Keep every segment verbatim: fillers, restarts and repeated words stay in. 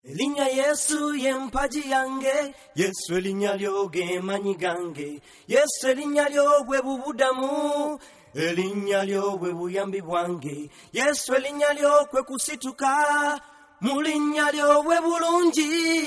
Linnya Yesu yempaji yange, Yesu linnya lyoge manyi gange, Yesu linnya lyobwe bubudamu, linnya lyobwe buyambi bwange, Yesu linnya lyokwe kusituka, mu linnya lyobwe bulungi.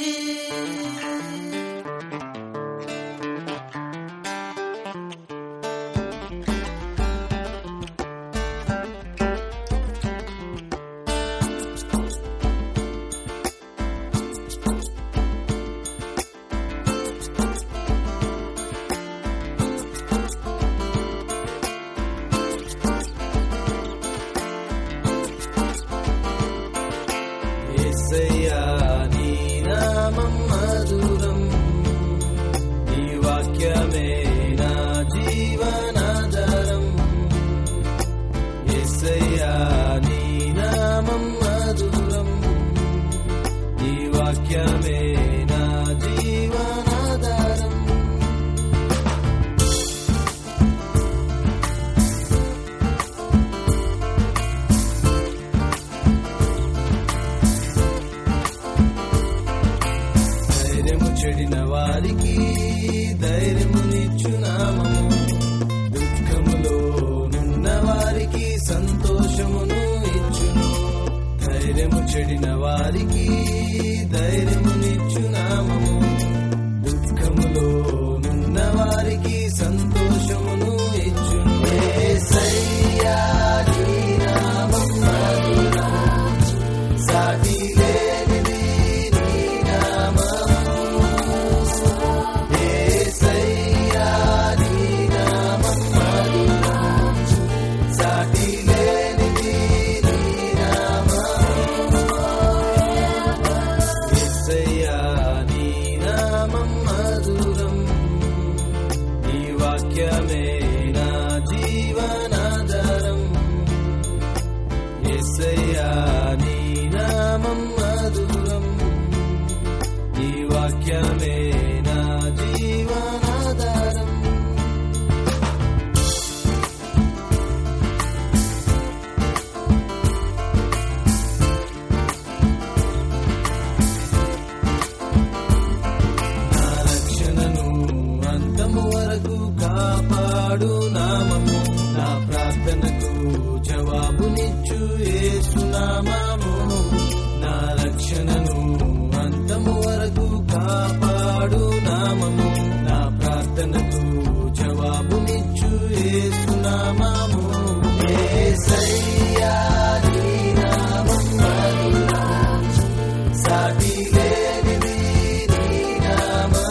యేసయ్యా నీ నామం మధురం, నీ వాక్యమే నా జీవనాధారం. యేసయ్యా నీ నామం మధురం, నీ వాక్యమే నా జీవనాధారం. చెడిన వారికి ధైర్యము నిచ్చు నామము, దుఃఖములో నున్న వారికి సంతోషమును ఇచ్చును. ధైర్యము చెడిన వారికి ధైర్యము నిచ్చు నామము, దుఃఖములో నున్న వారికి సంతోషమును ఇచ్చును. యేసయ్యా నీ నామం మధురం, సాటి లేనిది నీ నామం. వాక్యమే నా జీవనాధారం. యేసయ్యా నీ నామం మధురం, నీ వాక్యమే నా జీవనాధారం. నా రక్షణను అంతము వరకు కాపాడు నామము, నా ప్రార్థనకు జవాబునిచ్చు యేసు నామము. నా రక్షణను అంతము వరకు కాపాడు నామము, నా ప్రార్థనకు జవాబునిచ్చు యేసు నామము. యేసయ్యా నీ నామం మధురం, సాటి లేనిది నీ నామము.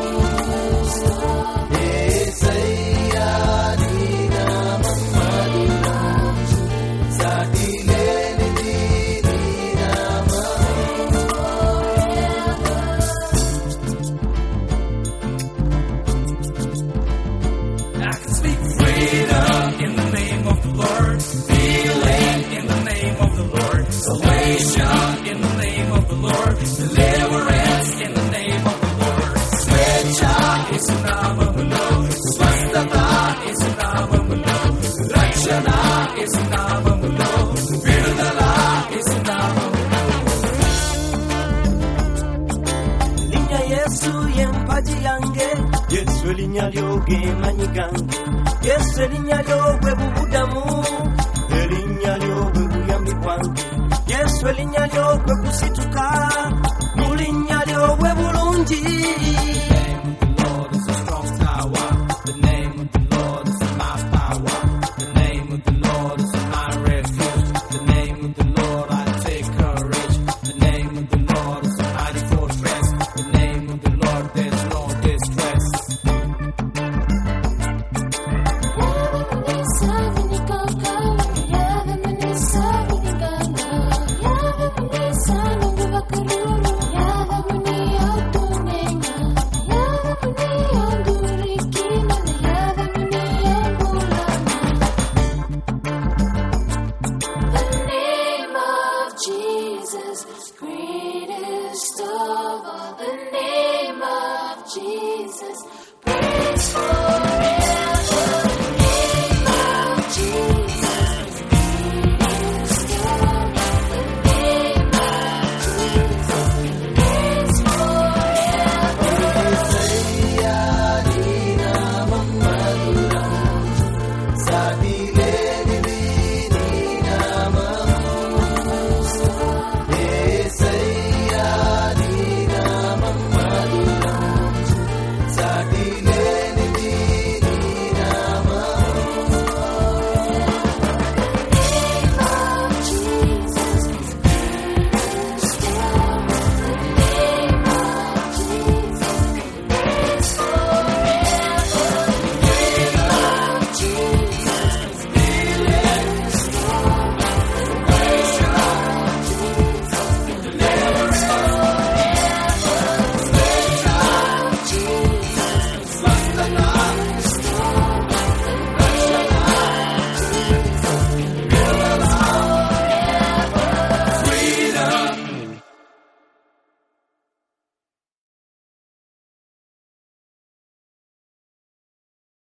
Salvation in the name of the Lord, deliverance in the name of the Lord. Swecha is the name of the Lord, Swastata is the name of the Lord, Rakshana is the name of the Lord, Vidudala is the name of the Lord. Linnya Yesu yempaji yange, Yesu linnya lyoge manyi gange, Yesu linnya lyobwe bubudamu, linnya lyobwe buyambi bwange, Yesu linnya lyokwe kusituka, mu linnya lyobwe bulungi. The name of the Lord is a strong tower, the name of the Lord is my power, the name of the Lord is my refuge, the name of the Lord I take courage, the name of the Lord is a mighty fortress, the name of the Lord there's no distress. Greatest of all, the name of Jesus.